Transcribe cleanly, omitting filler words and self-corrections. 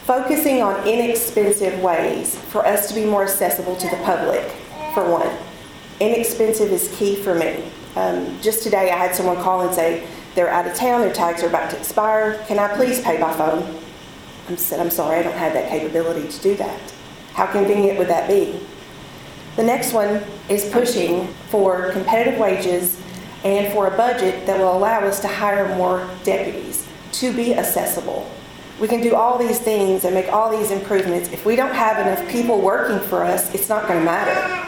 Focusing on inexpensive ways for us to be more accessible to the public, for one. Inexpensive is key for me. Just today I had someone call and say they're out of town, their tags are about to expire. Can I please pay by phone? I said, I'm sorry, I don't have that capability to do that. How convenient would that be? The next one is pushing for competitive wages and for a budget that will allow us to hire more deputies to be accessible. We can do all these things and make all these improvements. If we don't have enough people working for us, it's not going to matter.